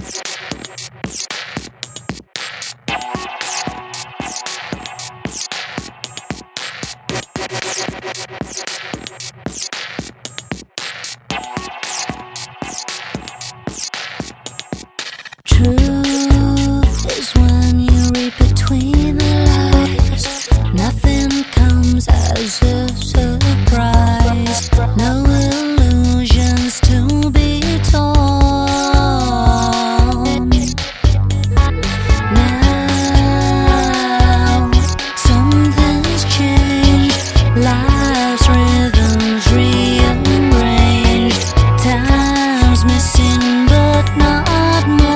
Truth is when you read between the lines. Nothing comes as a surprise. No illusions to be torn. Now something's changed. Life's rhythms rearranged. Time's missing but not more.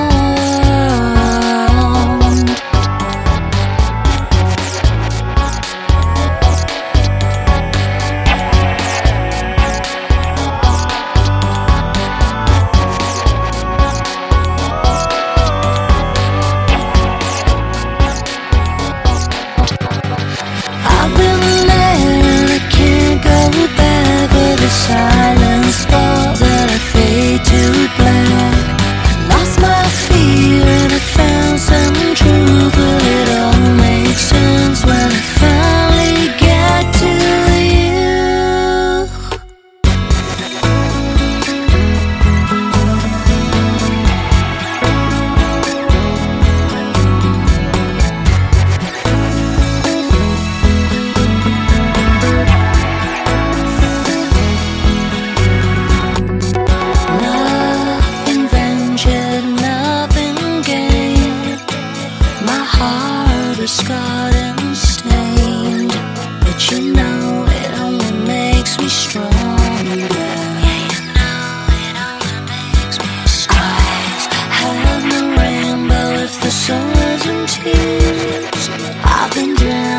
I've been there and I can't go back, where the silence falls and I fade to black. Lost my fear and I found some truth, but it all makes sense when I finally get to you. Nothing ventured, nothing gained. My heart is scarred and stained, but you know it only makes me stronger. Yeah, you know it only makes me stronger. I have no rainbow if the sun wasn't tears. I've been drowned